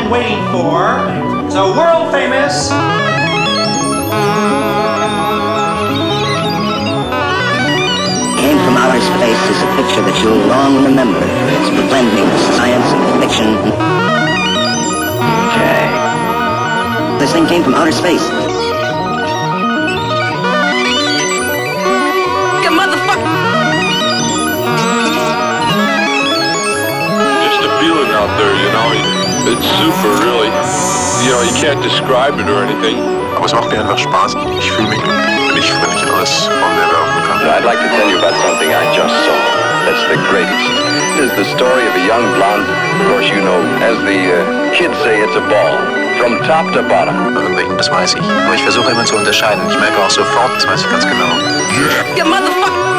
been waiting for. It's a world famous. Came from Outer Space is a picture that you'll long remember. It's the blending of science and fiction. Okay. This thing came from outer space. You motherfucker! Just the feeling out there, you know, it's super, really. You know, you can't describe it or anything. Aber es macht mir einfach Spaß. Ich fühle mich glücklich, wenn ich alles von mir werfen kann. I'd like to tell you about something I just saw. That's the greatest. It is the story of a young blonde. Of course, you know, as the kids say, it's a ball. From top to bottom. Das weiß ich. Aber ich versuche immer zu unterscheiden. Ich merke auch sofort, das weiß ich ganz genau. You motherfucker!